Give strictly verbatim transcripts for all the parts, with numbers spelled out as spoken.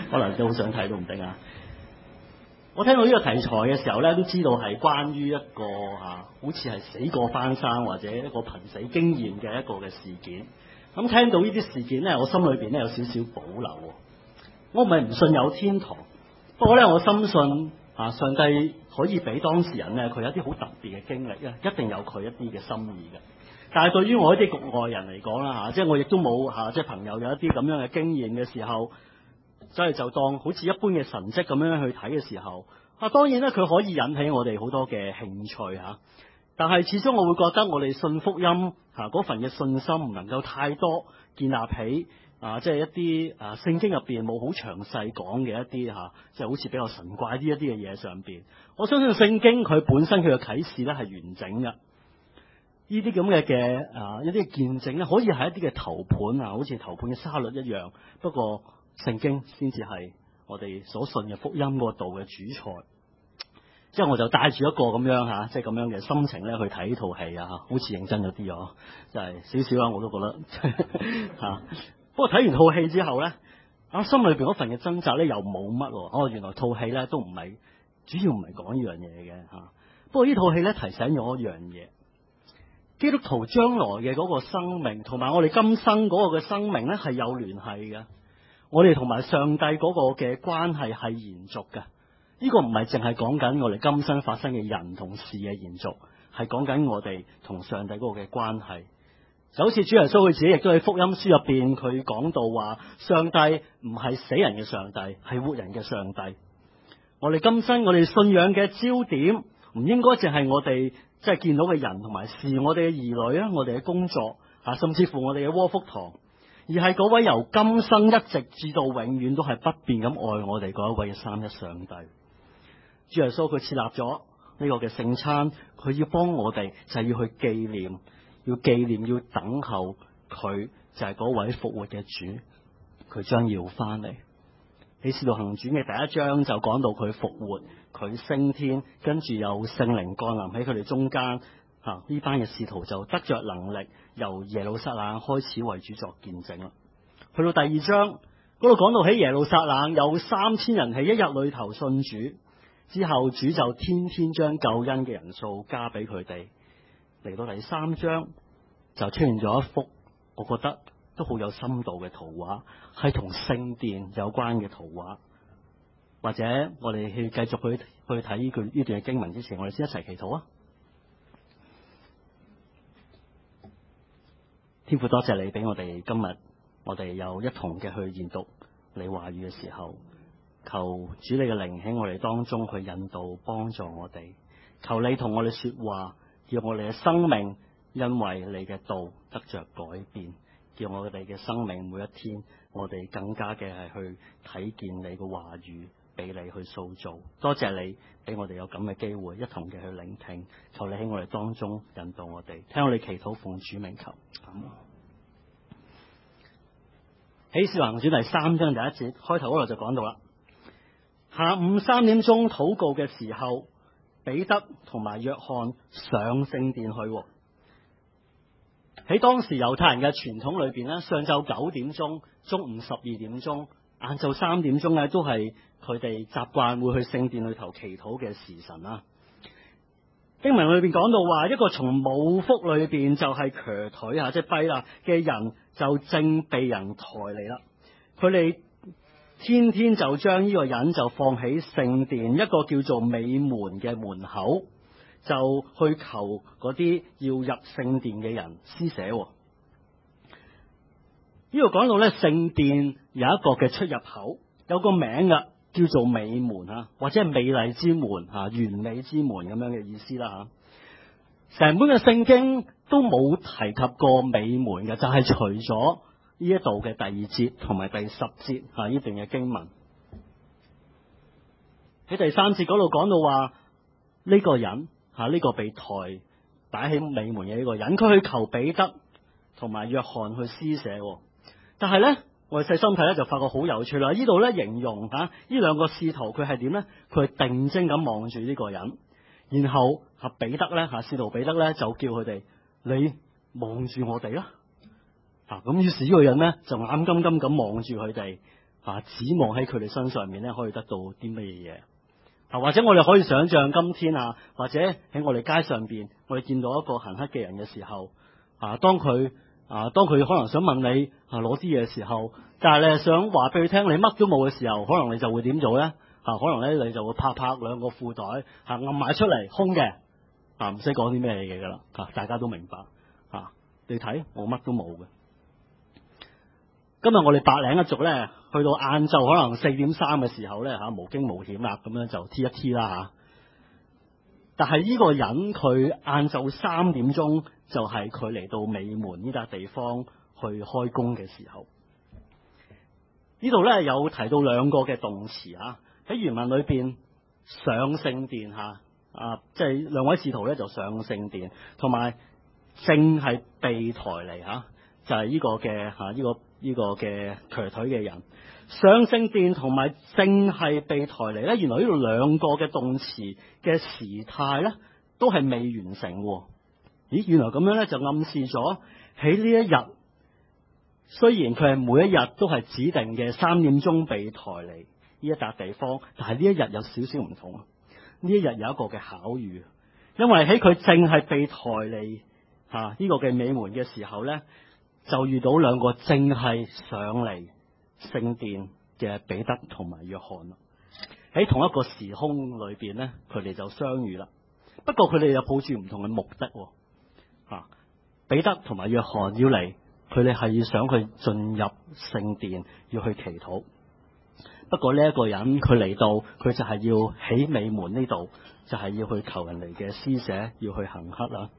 可能都好想睇都唔定啊！我聽到呢個題材嘅時候咧，都知道係關於一個啊，好似係死過翻生或者一個瀕死經驗嘅一個嘅事件。咁聽到呢啲事件咧，我心裏邊咧有少少保留。我唔係唔信有天堂，不過咧我深信啊，上帝可以俾當事人咧，佢有一啲好特別嘅經歷咧，一定有佢一啲嘅心意嘅。但係對於我一啲局外人嚟講啦嚇，即係我亦都冇嚇，即係朋友有一啲咁樣嘅經驗嘅時候，所以就當好似一般嘅神蹟咁樣去睇嘅時候，啊當然咧佢可以引起我哋好多嘅興趣嚇，但係始終我會覺得我哋信福音嚇嗰份嘅信心唔能夠太多建立起啊，即係一啲啊聖經入邊冇好詳細講嘅一啲嚇，即係好似比較神怪啲一啲嘅嘢上邊。我相信聖經佢本身佢嘅啟示咧係完整嘅。呢啲咁嘅嘅啊，一啲見證咧，可以係一啲嘅頭盤啊，好似頭盤嘅沙律一樣。不過聖經先至係我哋所信嘅福音嗰度嘅主菜。即係我就帶住一個咁樣嚇，即係咁樣嘅心情咧去睇呢套戲啊，好似認真咗啲啊，就係少少啊，我都覺得嚇。不過睇完套戲之後咧，啊心裏邊嗰份嘅掙扎咧又冇乜喎。哦，原來套戲咧都唔係主要唔係講呢樣嘢嘅嚇。不過呢套戲咧提醒咗一樣嘢。基督徒將來嘅嗰個生命同埋我哋今生嗰個嘅生命咧係有聯繫嘅，我哋同埋上帝嗰個嘅關係係延續嘅。呢個唔係淨係講緊我哋今生發生嘅人同事嘅延續，係講緊我哋同上帝嗰個嘅關係。就好似主耶穌佢自己亦都喺福音書入邊佢講到話，上帝唔係死人嘅上帝，係活人嘅上帝。我哋今生我哋信仰嘅焦點唔應該淨係我哋即係見到嘅人同埋事，我哋嘅兒女啊，我哋嘅工作啊，甚至乎我哋嘅窩福堂，而係嗰位由今生一直至到永遠都係不變咁愛我哋嗰一位嘅三一上帝。主耶穌佢設立咗呢個嘅聖餐，佢要幫我哋就係要去紀念，要紀念，要等候佢就係嗰位復活嘅主，佢將要翻嚟。喺《使徒行傳》嘅第一章就講到佢復活，佢升天，跟住有聖靈降臨喺佢哋中間，吓、啊、呢班嘅使徒就得着能力，由耶路撒冷開始為主作見證啦。去到第二章嗰度講到喺耶路撒冷有三千人喺一日裏頭信主，之後主就天天將救恩嘅人數加俾佢哋。嚟到第三章就出現咗一幅，我覺得都好有深度嘅圖畫，係同聖殿有關嘅圖畫。或者我哋去繼續去去睇呢句呢段嘅經文之前，我哋先一齊祈禱啊！天父，多謝你俾我哋今日我哋有一同嘅去研讀你話語嘅時候，求主你嘅靈喺我哋當中去引導幫助我哋，求你同我哋說話，叫我哋嘅生命因為你嘅道得着改變，叫我哋嘅生命每一天我哋更加嘅係去睇見你嘅話語，俾你去塑造。多謝你俾我哋有咁嘅機會一同嘅去聆聽，求你喺我哋當中引導我哋，聽我哋祈禱奉主名求。喺《使徒行傳》第三章第一節開頭嗰度就講到啦，下午三點鐘禱告嘅時候，彼得同埋約翰上聖殿去。喺當時猶太人嘅傳統裏邊咧，上晝九點鐘、中午十二點鐘、晏晝三點鐘咧，都係佢哋習慣會去聖殿裏頭祈禱嘅時辰啦。經文裏邊講到話，一個從母腹裏邊就係瘸腿啊，即係跛啦嘅人，就正被人抬嚟啦。佢哋天天就將呢個人就放喺聖殿一個叫做美門嘅門口，就去求嗰啲要入聖殿嘅人施捨。呢度講到咧，聖殿有一個嘅出入口，有個名噶，叫做美門啊，或者係美麗之門啊，完美之門咁樣嘅意思啦吓。成本嘅聖經都冇提及過美門嘅，就係、是、除咗呢一度嘅第二節同埋第十節啊呢段嘅經文。喺第三節嗰度講到話，呢、這個人吓呢、這個被抬擺喺美門嘅呢個人，佢去求彼得同埋約翰去施捨。但係咧，我哋細心睇咧，就發覺好有趣啦！呢度咧形容吓呢兩個使徒佢係點咧？佢係定睛咁望住呢個人，然後阿彼得咧吓使徒彼得咧就叫佢哋，你望住我哋啦！啊咁，於是呢個人咧就眼金金咁望住佢哋， 啊指望喺佢哋身上面咧可以得到啲乜嘢嘢啊？或者我哋可以想象今天啊，或者喺我哋街上邊，我哋見到一個行乞嘅人嘅時候啊，當佢啊當佢可能想問你啊攞啲嘢嘅時候，但係你係想話俾佢聽你乜都冇嘅時候，可能你就會點做咧？啊，可能咧你就會拍拍兩個褲袋啊，揞埋出嚟空嘅啊，唔使講啲咩嘢噶啦，啊大家都明白啊。你睇我乜都冇嘅。今日我哋白領一族咧，去到晏晝可能四點三嘅時候咧嚇，無驚無險啦，咁樣就 T 一 T 啦嚇。但係呢個人佢晏晝三點鐘就係佢嚟到美門呢笪地方去開工嘅時候。呢度咧有提到兩個嘅動詞啊，喺原文裏邊上聖殿嚇啊，即係兩位使徒咧就上聖殿，同埋正係被抬嚟嚇，就係、是、呢個嘅嚇呢個。呢個嘅瘸腿嘅人上聖殿同埋正係被抬嚟咧，原來呢度兩個嘅動詞嘅時態咧都係未完成喎。咦，原來咁樣咧就暗示咗喺呢一日，雖然佢係每一日都係指定嘅三點鐘被抬嚟呢一笪地方，但係呢一日有少少唔同啊。呢一日有一個嘅巧遇，因為喺佢正係被抬嚟嚇呢個嘅美門嘅時候咧，就遇到兩個正係上嚟聖殿嘅彼得同埋約翰啦。喺同一個時空裏邊咧，佢哋就相遇啦。不過佢哋又抱住唔同嘅目的，啊，彼得同埋約翰要嚟，佢哋係要想去進入聖殿，要去祈禱。不過呢一個人佢嚟到，佢就係要喺美門呢度，就係要去求人嚟嘅施捨，要去行乞啦。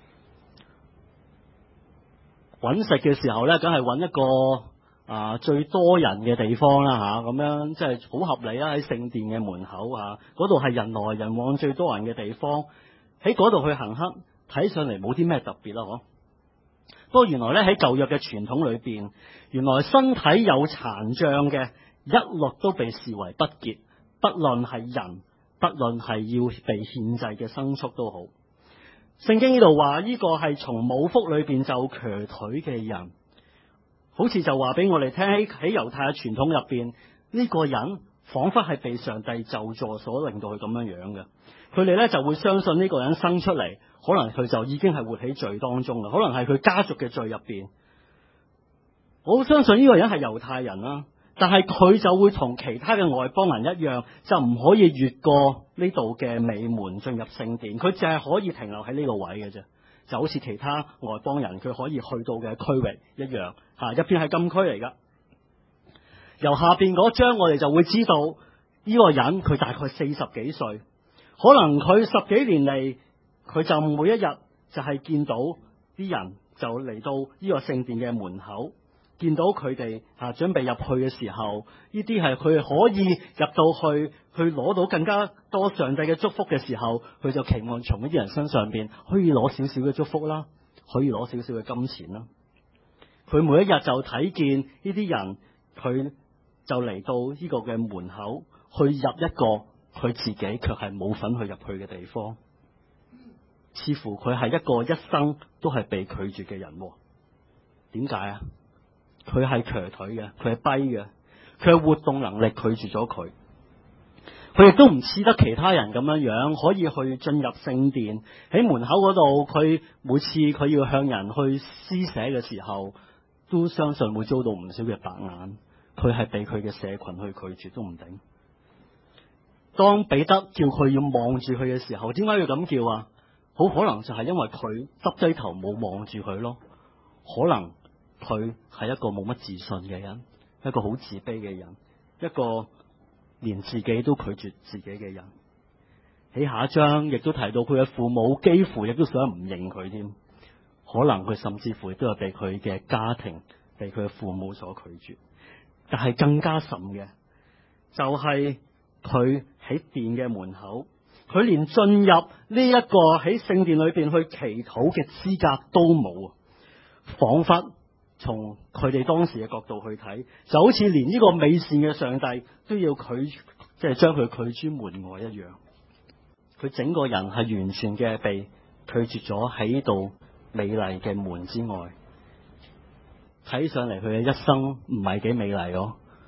揾食嘅時候咧，梗係揾一個啊最多人嘅地方啦嚇，咁樣即係好合理啦。喺聖殿嘅門口啊，嗰度係人來人往最多人嘅地方，喺嗰度去行乞，睇上嚟冇啲咩特別啦，嗬。不過原來咧喺舊約嘅傳統裏邊，原來身體有殘障嘅一律都被視為不潔，不論係人，不論係要被獻祭嘅牲畜都好。聖經呢度話呢個係從母腹裏邊就瘸腿嘅人，好似就話俾我哋聽喺喺猶太嘅傳統入邊，呢個人仿佛係被上帝咒詛所令到佢咁樣樣嘅。佢哋咧就會相信呢個人生出嚟，可能佢就已經係活喺罪當中啦，可能係佢家族嘅罪入邊。我好相信呢個人係猶太人啦，但係佢就會同其他嘅外邦人一樣，就唔可以越過呢度嘅美門進入聖殿，佢淨係可以停留喺呢個位嘅啫，就好似其他外邦人佢可以去到嘅區域一樣，吓，入邊係禁區嚟噶。由下邊嗰章我哋就會知道呢個人佢大概四十幾歲，可能佢十幾年嚟佢就每一日就係見到啲人就嚟到呢個聖殿嘅門口。見到佢哋啊準備入去嘅時候，呢啲係佢可以入到去，去攞到更加多上帝嘅祝福嘅時候，佢就期望從呢啲人身上邊可以攞少少嘅祝福啦，可以攞少少嘅金錢啦。佢每一日就睇見呢啲人，佢就嚟到呢個嘅門口，去入一個佢自己卻係冇份去入去嘅地方。似乎佢係一個一生都係被拒絕嘅人。點解啊？佢係瘸腿嘅，佢係跛嘅，佢嘅活動能力拒絕咗佢。佢亦都唔似得其他人咁樣樣，可以去進入聖殿。喺門口嗰度，佢每次佢要向人去施捨嘅時候，都相信會遭到唔少嘅白眼。佢係被佢嘅社群去拒絕都唔定。當彼得叫佢要望住佢嘅時候，點解要咁叫啊？好可能就係因為佢耷低頭冇望住佢咯，可能。佢係一個冇乜自信嘅人，一個好自卑嘅人，一個連自己都拒絕自己嘅人。喺下一章亦都提到佢嘅父母幾乎亦都想唔認佢添，可能佢甚至乎亦都有被佢嘅家庭、被佢嘅父母所拒絕。但係更加甚嘅就係佢喺殿嘅門口，佢連進入呢一個喺聖殿裏邊去祈禱嘅資格都冇，仿佛。從佢哋當時嘅角度去睇，就好似連呢個美善嘅上帝都要拒，即係將佢拒諸門外一樣。佢整個人係完全嘅被拒絕咗喺呢度美麗嘅門之外。睇上嚟佢嘅一生唔係幾美麗咯，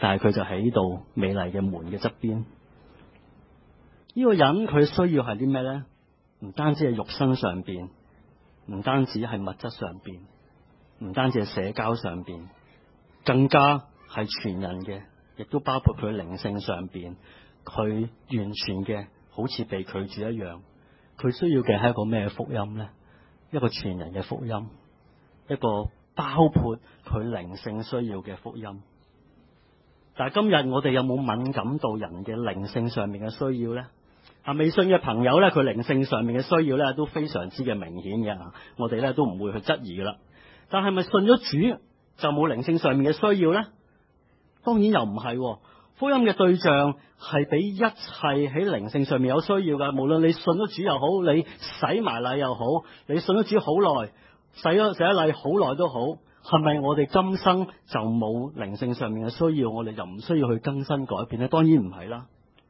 但係佢就喺度美麗嘅門嘅側邊。呢個人佢需要係啲咩咧？唔單止係肉身上邊，唔單止係物質上邊，唔單止係社交上邊，更加係全人嘅，亦都包括佢靈性上邊，佢完全嘅好似被拒絕一樣。佢需要嘅係一個咩福音咧？一個全人嘅福音，一個包括佢靈性需要嘅福音。但係今日我哋有冇敏感到人嘅靈性上面嘅需要咧？啊，未信嘅朋友咧，佢靈性上面嘅需要咧都非常之嘅明顯嘅，我哋咧都唔會去質疑噶啦。但係咪信咗主就冇靈性上面嘅需要咧？當然又唔係。福音嘅對象係俾一切喺靈性上面有需要噶，無論你信咗主又好，你洗埋禮又好，你信咗主好耐，洗咗洗咗禮好耐都好，係咪我哋今生就冇靈性上面嘅需要，我哋就唔需要去更新改變咧？當然唔係啦。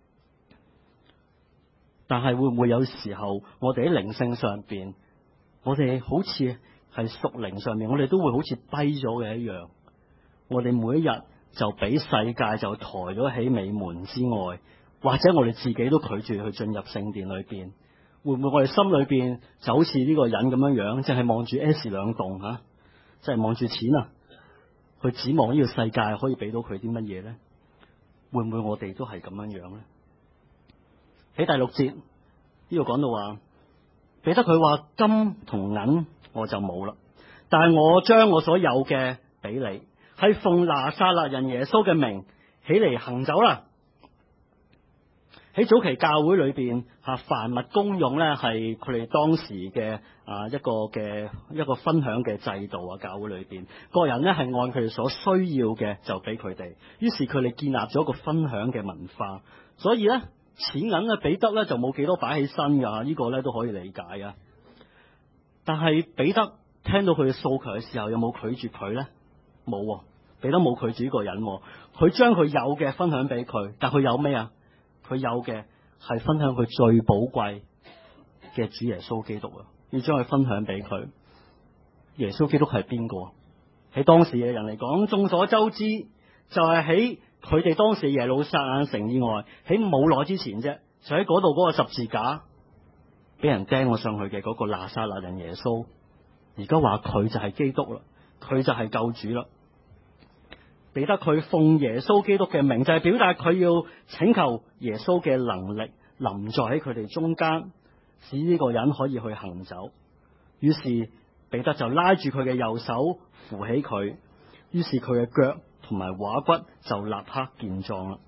但係會唔會有時候我哋喺靈性上邊，我哋好似係屬靈上面，我哋都會好似跛咗嘅一樣，我哋每一日就俾世界就抬咗喺美門之外，或者我哋自己都拒絕去進入聖殿裏邊。會唔會我哋心裏邊就好似呢個人咁樣樣，淨係望住 S 兩棟吓，即係望住錢啊，去指望呢個世界可以俾到佢啲乜嘢咧？會唔會我哋都係咁樣樣咧？喺第六節呢度講到話，彼得佢話金同銀我就冇啦，但係我將我所有嘅俾你，係奉拿撒勒人耶穌嘅名起嚟行走啦。喺早期教會裏邊吓，凡物公用咧係佢哋當時嘅啊一個嘅一個分享嘅制度啊。教會裏邊個人咧係按佢哋所需要嘅就俾佢哋，於是佢哋建立咗一個分享嘅文化。所以咧錢銀咧彼得咧就冇幾多擺起身噶，呢個咧都可以理解啊。但係彼得聽到佢嘅訴求嘅時候，有冇拒絕佢咧？冇，彼得冇拒絕呢個人，佢將佢有嘅分享俾佢。但佢有咩啊？佢有嘅係分享佢最寶貴嘅主耶穌基督啊！要將佢分享俾佢。耶穌基督係邊個？喺當時嘅人嚟講，眾所周知就係喺佢哋當時耶路撒冷城以外，喺冇耐之前啫，就喺嗰度嗰個十字架俾人釘咗上去嘅嗰個拿撒勒人耶穌。而家話佢就係基督啦，佢就係救主啦。彼得佢奉耶穌基督嘅名，就係表達佢要請求耶穌嘅能力臨在喺佢哋中間，使呢個人可以去行走。於是彼得就拉住佢嘅右手扶起佢，於是佢嘅腳同埋踝骨就立刻健壯啦。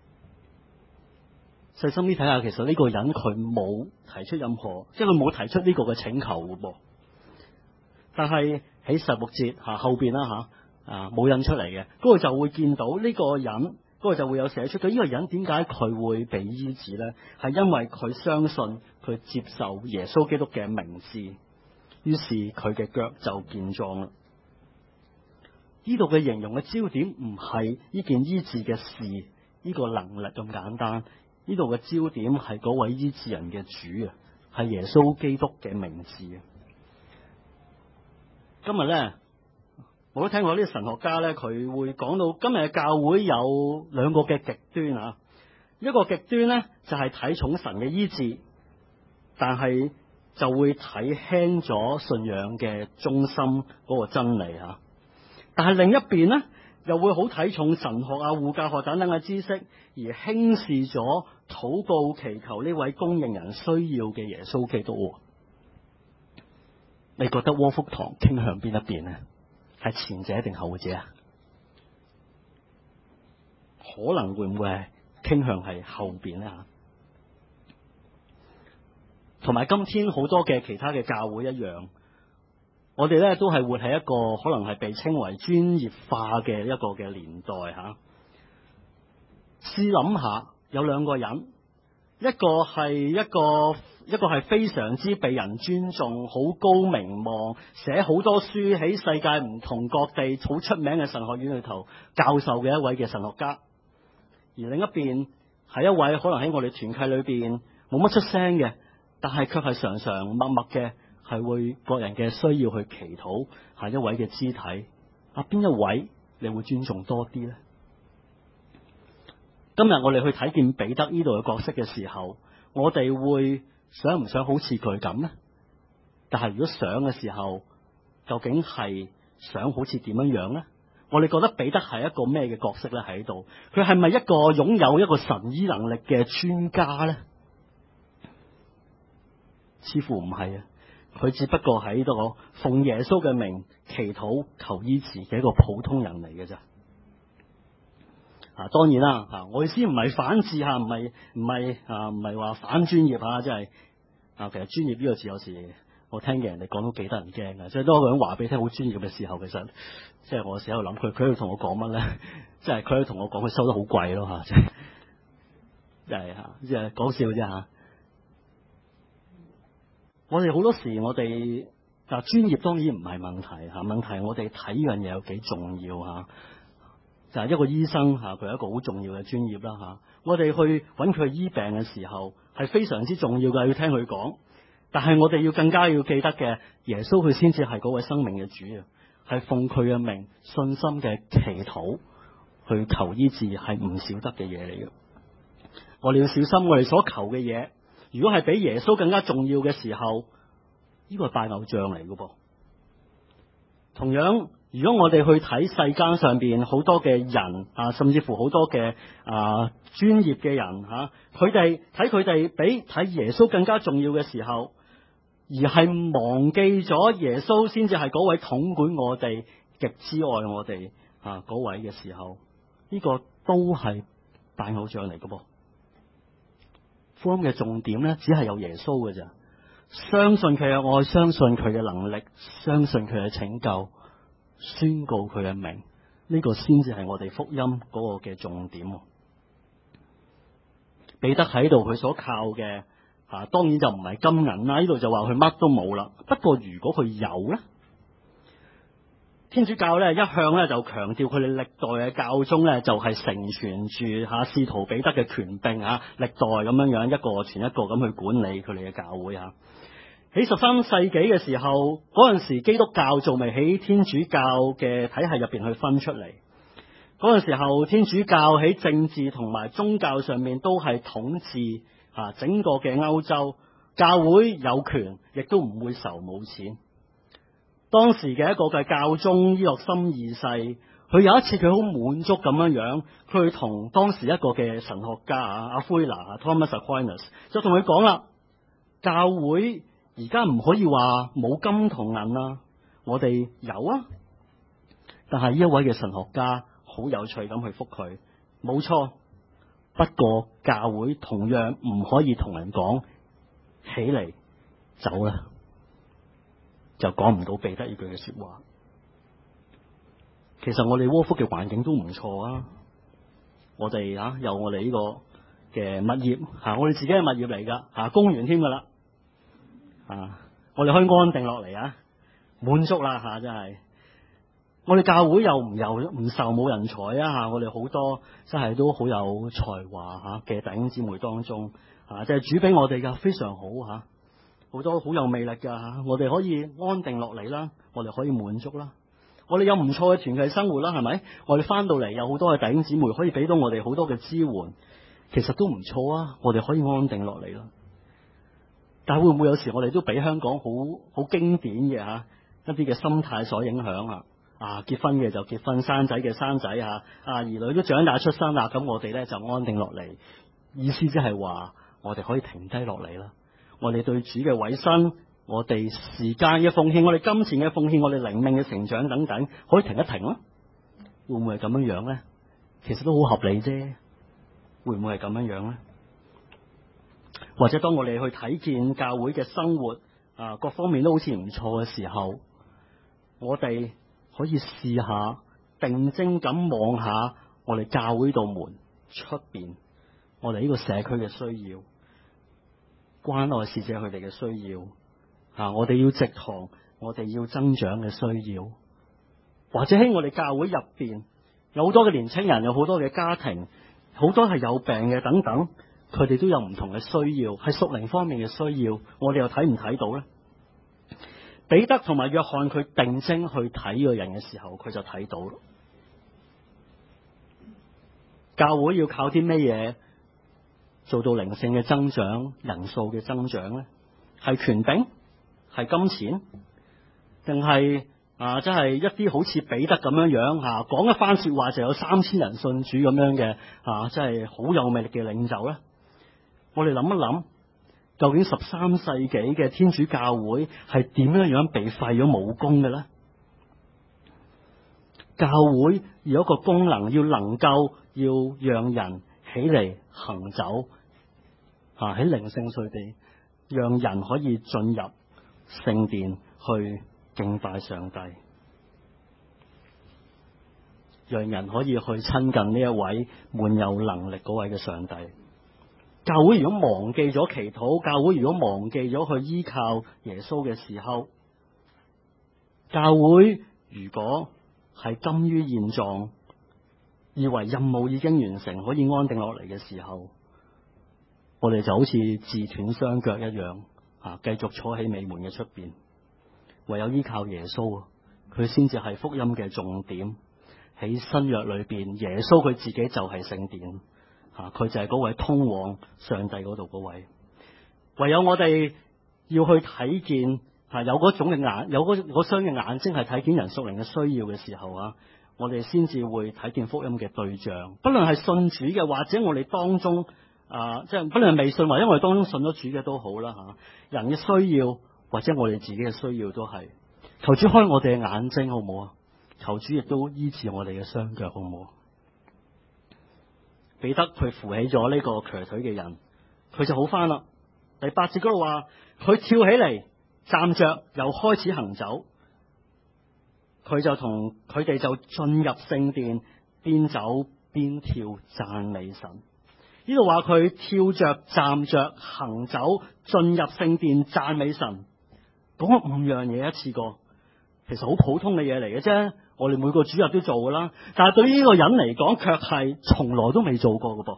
細心啲睇下，其實呢個人佢冇提出任何，即係佢冇提出呢個嘅請求嘅噃。但係喺十六節吓後邊啦吓。啊，冇印出嚟嘅，嗰個就會見到呢個人，嗰個就會有寫出佢呢個人點解佢會被醫治咧？係因為佢相信佢接受耶穌基督嘅名字，於是佢嘅腳就健壯啦。呢度嘅形容嘅焦點唔係呢件醫治嘅事，呢個能力咁簡單。呢度嘅焦點係嗰位醫治人嘅主啊，係耶穌基督嘅名字啊。今日咧。我都聽過啲神學家咧，佢會講到今日嘅教會有兩個嘅極端啊。一個極端咧就係睇重神嘅醫治，但係就會睇輕咗信仰嘅中心嗰個真理啊。但係另一邊咧又會好睇重神學啊、護教學等等嘅知識，而輕視咗禱告祈求呢位供應人需要嘅耶穌基督。你覺得窩福堂傾向邊一邊呢？係前者定後者啊？可能會唔會係傾向係後邊咧吓？同埋今天好多嘅其他嘅教會一樣，我哋咧都係活喺一個可能係被稱為專業化嘅一個嘅年代吓。試諗下，有兩個人，一個係一個。一個係非常之被人尊重、好高名望、寫好多書喺世界唔同各地好出名嘅神學院裏頭教授嘅一位嘅神學家，而另一邊係一位可能喺我哋團契裏邊冇乜出聲嘅，但係卻係常常默默嘅係為各人嘅需要去祈禱，係一位嘅肢體。啊，邊一位你會尊重多啲呢？ 今日我哋去睇見彼得呢度嘅角色嘅時候，我哋會想唔想好似佢咁呢？但係如果想嘅時候，究竟係想好似點樣樣呢？我哋覺得彼得係一個咩嘅角色咧？喺度，佢係咪一個擁有一個神醫能力嘅專家呢？似乎唔係啊，佢只不過喺度奉耶穌嘅名祈禱求醫治嘅一個普通人嚟嘅啫。啊，當然啦，啊，我意思唔係反智吓，唔係唔係啊，唔係話反專業吓，即係啊，其實專業呢個字有時我聽嘅人哋講都幾得人驚嘅，即係當一個人話俾你聽好專業嘅時候，其實即係我成日喺度諗，佢佢喺度同我講乜咧？即係佢喺度同我講，佢收得好貴咯吓，即係即係吓，即係講笑啫吓。我哋好多時我哋啊專業當然唔係問題吓，問題我哋睇呢樣嘢有幾重要吓。就係一個醫生吓，佢係一個好重要嘅專業啦吓。我哋去揾佢醫病嘅時候係非常之重要嘅，要聽佢講。但係我哋要更加要記得嘅，耶穌佢先至係嗰位生命嘅主啊，係奉佢嘅名信心嘅祈禱去求醫治，係唔少得嘅嘢嚟嘅。我哋要小心我哋所求嘅嘢，如果係比耶穌更加重要嘅時候，呢個係拜偶像嚟嘅噃。同樣，如果我哋去睇世間上邊好多嘅人啊，甚至乎好多嘅啊專業嘅人吓，佢哋睇佢哋比睇耶穌更加重要嘅時候，而係忘記咗耶穌先至係嗰位統管我哋、極之愛我哋啊嗰位嘅時候，呢個都係拜偶像嚟嘅噃。福音嘅重點咧，只係有耶穌嘅咋，相信佢嘅愛，相信佢嘅能力，相信佢嘅拯救，宣告佢嘅名，呢個先至係我哋福音嗰個嘅重點。彼得喺度佢所靠嘅啊，當然就唔係金銀啦，呢度就話佢乜都冇啦。不過如果佢有咧，天主教咧一向咧就強調佢哋歷代嘅教宗咧就係承傳住吓使徒彼得嘅權柄啊，歷代咁樣樣一個傳一個咁去管理佢哋嘅教會啊。喺十三世紀嘅時候，嗰陣時基督教仲未喺天主教嘅體系入邊去分出嚟。嗰陣時候，天主教喺政治同埋宗教上面都係統治啊整個嘅歐洲，教會有權，亦都唔會愁冇錢。當時嘅一個嘅教宗伊洛森二世，佢有一次佢好滿足咁樣樣，佢同當時一個嘅神學家啊阿奎那 Thomas Aquinas 就同佢講啦，教會而家唔可以話冇金同銀啦，我哋有啊。但係呢一位嘅神學家好有趣咁去覆佢，冇錯，不過教會同樣唔可以同人講起嚟走啦，就講唔到彼得呢句嘅說話。其實我哋窩福嘅環境都唔錯啊，我哋啊有我哋呢個嘅物業吓，我哋自己嘅物業嚟噶吓，公園添噶啦。啊！我哋可以安定落嚟啊，滿足啦吓，真係。我哋教會又唔又唔愁冇人才啊吓，我哋好多真係都好有才華吓嘅弟兄姊妹當中啊，即係主俾我哋噶非常好吓，好多好有魅力噶吓，我哋可以安定落嚟啦，我哋可以滿足啦，我哋有唔錯嘅團契生活啦，係咪？我哋翻到嚟有好多嘅弟兄姊妹可以俾到我哋好多嘅支援，其實都唔錯啊，我哋可以安定落嚟啦。但係會唔會有時我哋都俾香港好好經典嘅吓一啲嘅心態所影響啊？啊，結婚嘅就結婚，生仔嘅生仔啊，啊兒女都長大出生啦，咁我哋咧就安定落嚟。意思即係話我哋可以停低落嚟啦。我哋對主嘅委身，我哋時間嘅奉獻，我哋金錢嘅奉獻，我哋靈命嘅成長等等，可以停一停咯。會唔會係咁樣樣咧？其實都好合理啫。會唔會係咁樣樣咧？或者當我哋去睇見教會嘅生活啊，各方面都好似唔錯嘅時候，我哋可以試下定睛咁望下我哋教會道門出邊，我哋呢個社區嘅需要，關愛使者佢哋嘅需要啊，我哋要植堂，我哋要增長嘅需要，或者喺我哋教會入邊有好多嘅年青人，有好多嘅家庭，好多係有病嘅等等。佢哋都有唔同嘅需要，係屬靈方面嘅需要，我哋又睇唔睇到咧？彼得同埋約翰佢定睛去睇個人嘅時候，佢就睇到咯。 教會要靠啲咩嘢做到靈性嘅增長、人數嘅增長咧？係權柄？係金錢？定係啊，即係一啲好似彼得咁樣樣吓，講一番說話就有三千人信主咁樣嘅啊，即係好有魅力嘅領袖咧？我哋諗一諗，究竟十三世紀嘅天主教會係點樣樣被廢咗武功嘅咧？教會有一個功能，要能夠要讓人起嚟行走啊，喺靈性上地，讓人可以進入聖殿去敬拜上帝，讓人可以去親近呢一位滿有能力嗰位嘅上帝。教會如果忘記咗祈禱，教會如果忘記咗去依靠耶穌嘅時候，教會如果係甘於現狀，以為任務已經完成，可以安定落嚟嘅時候，我哋就好似自斷雙腳一樣啊，繼續坐喺美門嘅出邊。唯有依靠耶穌，佢先至係福音嘅重點。喺新約裏邊，耶穌佢自己就係聖殿，吓，佢就係嗰位通往上帝嗰度嗰位。唯有我哋要去睇見，吓，有嗰種嘅眼，有嗰嗰雙嘅眼睛係睇見人屬靈嘅需要嘅時候啊，我哋先至會睇見福音嘅對象。不論係信主嘅，或者我哋當中啊，即係不論係未信，或者我哋當中信咗主嘅都好啦，吓，人嘅需要或者我哋自己嘅需要都係，求主開我哋嘅眼睛好唔好啊？求主亦都醫治我哋嘅雙腳好唔好？彼得佢扶起咗呢個瘸腿嘅人，佢就好返啦。第八節嗰度話，佢跳起嚟，站着，又開始行走。佢就同佢哋就進入聖殿，邊走邊跳讚美神。呢度話佢跳着、站着、行走，進入聖殿讚美神，講咗五樣嘢一次過，其實好普通嘅嘢嚟嘅啫。我哋每個主日都做噶啦，但係對於呢個人嚟講，卻係從來都未做過嘅噃。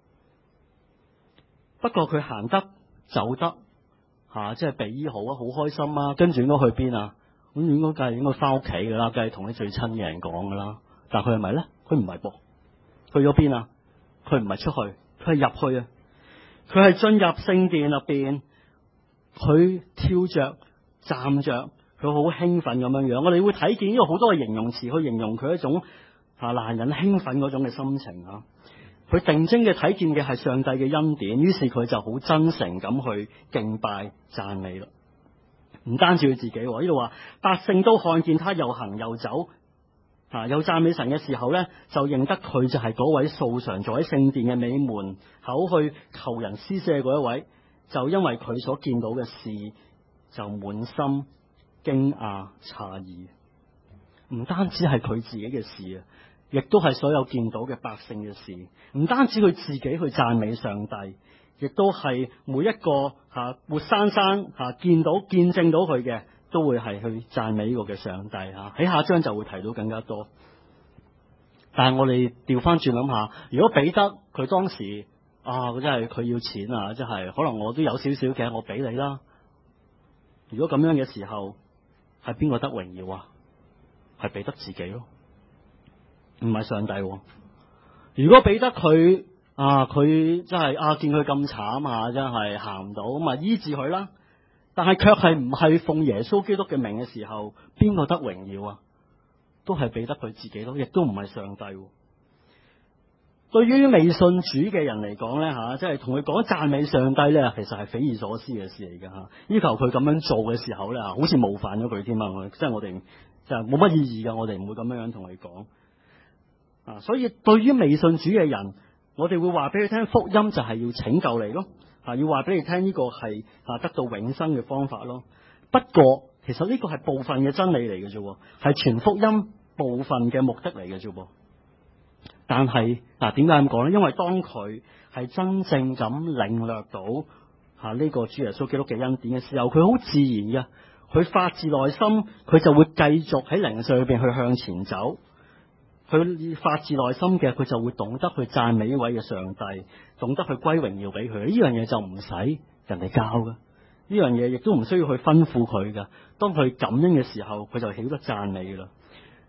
不過佢行得走得吓、啊，即係被醫好啊，好開心啊。跟住應該去邊啊？咁應該梗係應該翻屋企噶啦，梗係同你最親嘅人講噶啦。但係佢係咪咧？佢唔係噃，去咗邊啊？佢唔係出去，佢係入去啊！佢係進入聖殿入邊，佢跳着站着。佢好興奮咁樣樣，我哋會睇見呢個好多嘅形容詞去形容佢一種啊難忍興奮嗰種嘅心情啊。佢定睛嘅睇見嘅係上帝嘅恩典，於是佢就好真誠咁去敬拜讚美啦。唔單止佢自己，呢度話百姓都看見他又行又走啊，又讚美神嘅時候呢，就認得佢就係嗰位素常坐喺聖殿嘅美門口去求人施捨嗰一位。就因為佢所見到嘅事，就滿心驚訝詫異，唔單止係佢自己嘅事啊，亦都係所有見到嘅百姓嘅事。唔單止佢自己去讚美上帝，亦都係每一個吓活生生吓見到見證到佢嘅，都會係去讚美呢個嘅上帝吓。喺下一章就會提到更加多。但係我哋調翻轉諗下，如果彼得佢當時啊，真係佢要錢啊，真係可能我都有少少嘅，我俾你啦。如果咁樣嘅時候，係邊個得榮耀啊？係彼得自己咯，唔係上帝。如果彼得佢啊，佢真係啊，見佢咁慘啊，真係行唔到，咁啊醫治佢啦。但係卻係唔係奉耶穌基督嘅名嘅時候，邊個得榮耀啊？都係彼得佢自己咯，亦都唔係上帝。對於未信主嘅人嚟講咧吓，即係同佢講讚美上帝咧，其實係匪夷所思嘅事嚟㗎吓。要求佢咁樣做嘅時候咧，好似冒犯咗佢添啊！即係我哋就冇乜意義㗎，我哋唔會咁樣樣同佢講啊。所以對於未信主嘅人，我哋會話俾佢聽，福音就係要拯救你咯，啊，要話俾你聽呢個係啊得到永生嘅方法咯。不過其實呢個係部分嘅真理嚟嘅啫，係全福音部分嘅目的嚟嘅啫噃。但係嗱，點解咁講咧？因為當佢係真正咁領略到吓呢個主耶穌基督嘅恩典嘅時候，佢好自然嘅，佢發自內心，佢就會繼續喺靈性裏邊去向前走。佢發自內心嘅，佢就會懂得去讚美呢位嘅上帝，懂得去歸榮耀俾佢。呢樣嘢就唔使人哋教㗎，呢樣嘢亦都唔需要去吩咐佢㗎。當佢感恩嘅時候，佢就曉得讚美啦。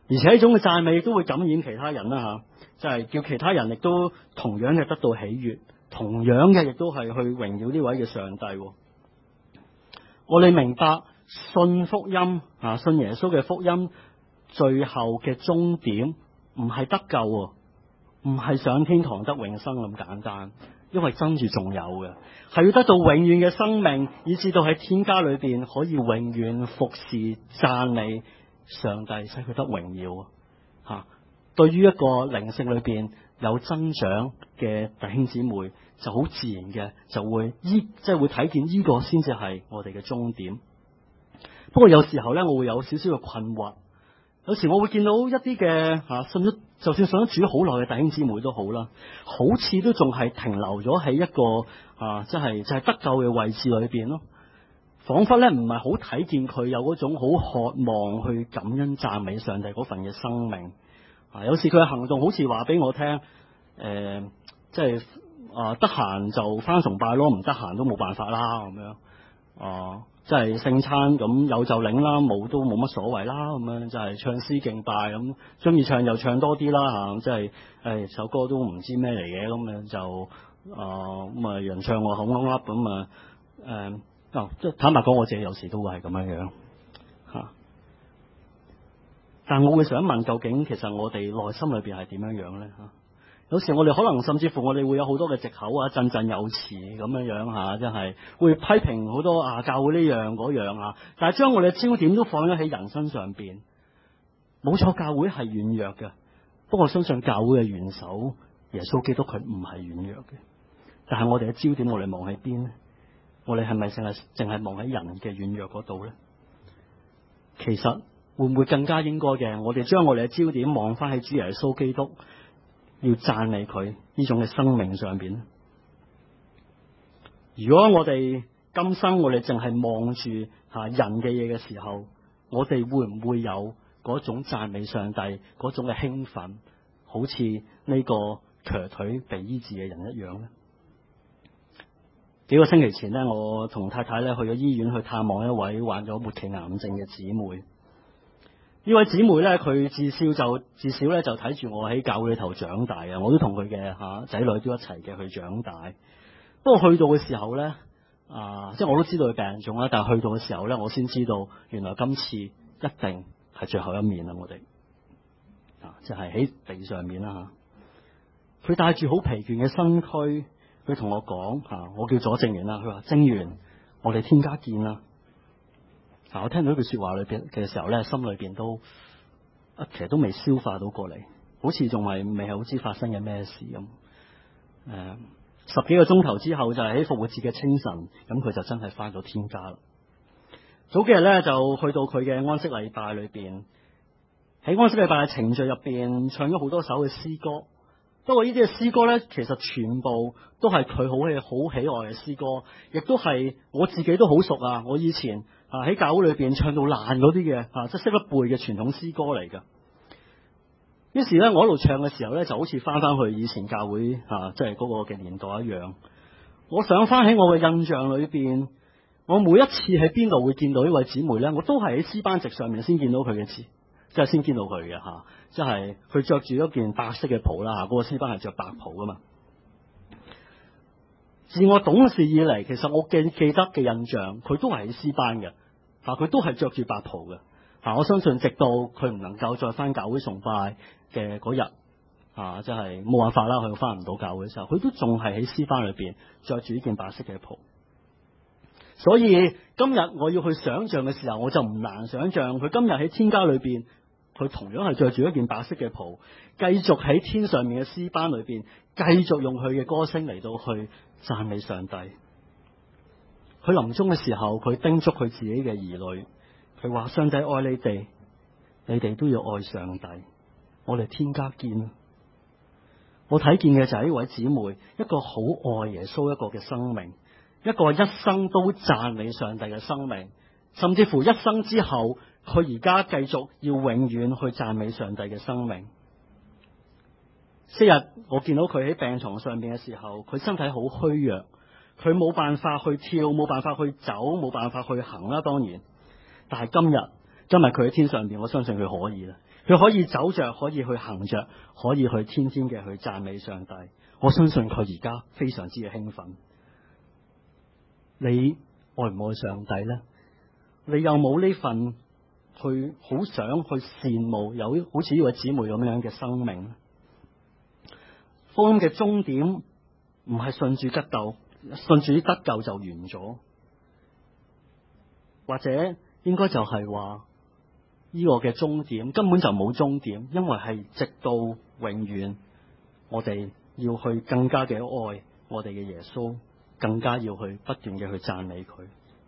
而且呢種嘅讚美亦都會感染其他人啦吓，就係叫其他人亦都同樣嘅得到喜悅，同樣嘅亦都係去榮耀呢位嘅上帝。我哋明白信福音啊，信耶穌嘅福音，最後嘅終點唔係得救，唔係上天堂得永生咁簡單，因為跟住仲有嘅，係要得到永遠嘅生命，以至到喺天家裏邊可以永遠服侍讚美上帝，使佢得榮耀吓、啊。對於一個靈性裏邊有增長嘅弟兄姊妹，就好自然嘅就會依即係會睇見呢個先至係我哋嘅終點。不過有時候咧，我會有少少嘅困惑。有時我會見到一啲嘅吓，信咗就算信咗主好耐嘅弟兄姊妹都好啦，好似都仲係停留咗喺一個啊，即係就係得救嘅位置裏邊咯。仿佛咧唔係好睇見佢有嗰種好渴望去感恩讚美上帝嗰份嘅生命。啊，有時佢嘅行動好似話俾我聽，誒、呃，即係啊，得閒就返崇拜咯，唔得閒都冇辦法啦，咁樣啊。即係聖餐咁有就領啦，冇都冇乜所謂啦，咁樣就係唱詩敬拜咁，中意唱又唱多啲啦吓，即係誒首歌都唔知咩嚟嘅，咁樣就啊咁啊人唱我口噏噏咁啊誒，哦即係坦白講，我自己有時都會係咁樣樣吓，但我會想問，究竟其實我哋內心裏邊係點樣樣咧吓？有時我哋可能甚至乎我哋會有好多嘅藉口啊，振振有詞咁樣樣吓，即係會批評好多啊教會呢樣嗰樣啊，但係將我哋嘅焦點都放咗喺人身上邊。冇錯，教會係軟弱嘅，不過我相信教會嘅元首耶穌基督佢唔係軟弱嘅。但係我哋嘅焦點我哋望喺邊呢？我哋係咪淨係淨係望喺人嘅軟弱嗰度呢？其實會唔會更加應該嘅？我哋將我哋嘅焦點望翻喺主耶穌基督，要讚美佢呢種嘅生命上邊。如果我哋今生我哋淨係望住吓人嘅嘢嘅時候，我哋會唔會有嗰種讚美上帝嗰種嘅興奮，好似呢個瘸腿被醫治嘅人一樣呢？幾個星期前呢，我同太太咧去咗醫院去探望一位患咗末期癌症嘅姊妹。呢位姊妹咧，佢至少就至少咧就睇住我喺教會裏頭長大啊！我都同佢嘅吓仔女都一齊嘅去長大。不過去到嘅時候咧，啊，即係我都知道佢病重啦，但係去到嘅時候咧，我先知道原來今次一定係最後一面啦！我哋啊，即係喺地上面啦吓。佢帶住好疲倦嘅身軀，佢同我講吓、啊，我叫左正元啦。佢話正元，我哋天家見啦。嗱，我聽到呢句說話裏邊嘅時候咧，心裏邊都啊，其實都未消化到過嚟，好似仲係未係好知發生嘅咩事咁。誒、呃，十幾個鐘頭之後就係喺復活節嘅清晨，咁佢就真係翻到天家啦。早幾日咧就去到佢嘅安息禮拜裏邊，喺安息禮拜嘅程序入邊唱咗好多首嘅詩歌。不過呢啲嘅詩歌咧，其實全部都係佢好喜好喜愛嘅詩歌，亦都係我自己都好熟啊！我以前啊喺教會裏邊唱到爛嗰啲嘅啊，即係識得背嘅傳統詩歌嚟噶。於是咧，我喺度唱嘅時候咧，就好似翻翻去以前教會啊，即係嗰個嘅年代一樣。我想翻喺我嘅印象裏邊，我每一次喺邊度會見到呢位姊妹咧，我都係喺詩班席上面先見到佢嘅字。即係先見到佢嘅吓，即係佢着住一件白色嘅袍啦，嗰個詩班係着白袍噶嘛。自我懂事以嚟，其實我記記得嘅印象，佢都係喺詩班嘅，吓佢都係着住白袍嘅。吓我相信，直到佢唔能夠再翻教會崇拜嘅嗰日，啊，即係冇辦法啦，佢翻唔到教會嘅時候，佢都仲係喺詩班裏邊着住呢件白色嘅袍。所以今日我要去想象嘅時候，我就唔難想象佢今日喺天家裏邊，佢同樣係着住一件白色嘅袍，繼續喺天上面嘅詩班裏邊，繼續用佢嘅歌聲嚟到去讚美上帝。佢臨終嘅時候，佢叮囑佢自己嘅兒女，佢話：上帝愛你哋，你哋都要愛上帝。我哋天家見。我睇見嘅就係呢位姊妹，一個好愛耶穌一個嘅生命。一個一生都讚美上帝嘅生命，甚至乎一生之後，佢而家繼續要永遠去讚美上帝嘅生命。昔日我見到佢喺病床上邊嘅時候，佢身體好虛弱，佢冇辦法去跳，冇辦法去走，冇辦法去行啦。當然，但係今日今日佢喺天上邊，我相信佢可以啦。 佢可以走着，可以去行着，可以去天天嘅去讚美上帝。我相信佢而家非常之嘅興奮。你愛唔愛上帝呢？你有冇呢份去好想去羨慕有好似呢位姊妹咁樣嘅生命呢？福音嘅終點唔係信主得救，信主得救就完咗，或者應該就係話呢個嘅終點根本就冇終點，因為係直到永遠，我哋要去更加嘅愛我哋嘅耶穌，更加要去不斷嘅去讚美佢。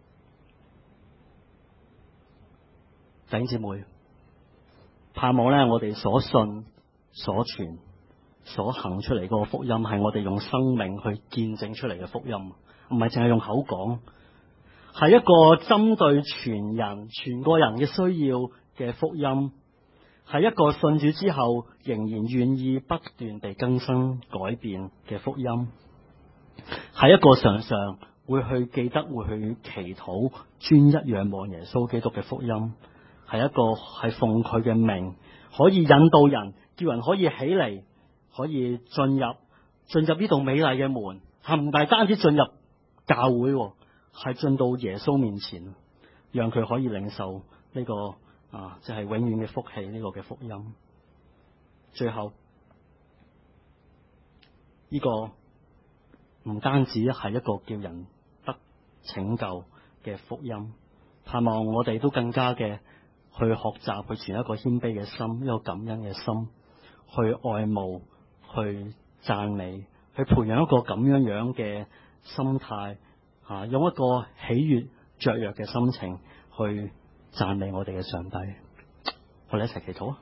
弟兄姊妹，盼望咧我哋所信、所傳、所行出嚟嗰個福音，係我哋用生命去見證出嚟嘅福音，唔係淨係用口講，係一個針對全人、全個人嘅需要嘅福音，係一個信主之後仍然願意不斷地更新改變嘅福音，係一個常常會去記得、會去祈禱、專一仰望耶穌基督嘅福音，係一個係奉佢嘅名可以引導人，叫人可以起嚟，可以進入進入呢度美麗嘅門，係唔係單止進入教會，係進到耶穌面前，讓佢可以領受呢個啊，就係永遠嘅福氣，呢個嘅福音。最後呢個唔單止係一個叫人得拯救嘅福音，盼望我哋都更加嘅去學習，去存一個謙卑嘅心，一個感恩嘅心，去愛慕，去讚美，去培養一個咁樣樣嘅心態，啊，用一個喜悅雀躍嘅心情去讚美我哋嘅上帝。我哋一齊祈禱啊！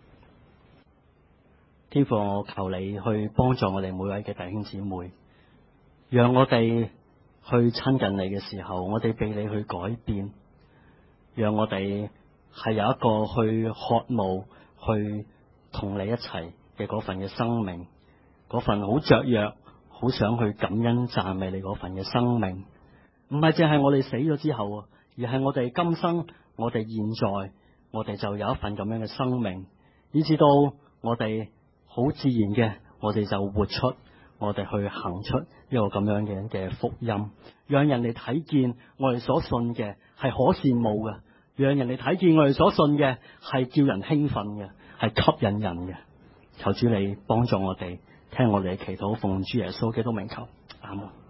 天父，我求你去幫助我哋每位嘅弟兄姊妹，讓我哋去親近你嘅時候，我哋被你去改變，讓我哋係有一個去渴慕去同你一齊嘅嗰份嘅生命，嗰份好雀躍，好想去感恩讚美你嗰份嘅生命，唔係淨係我哋死咗之後，而係我哋今生，我哋現在，我哋就有一份咁樣嘅生命，以至到我哋好自然嘅，我哋就活出，我哋去行出一個咁樣嘅嘅福音，讓人哋睇見我哋所信嘅係可羨慕嘅，讓人哋睇見我哋所信嘅係叫人興奮嘅，係吸引人嘅。求主你幫助我哋，聽我哋嘅祈禱，奉主耶穌基督名求，阿門。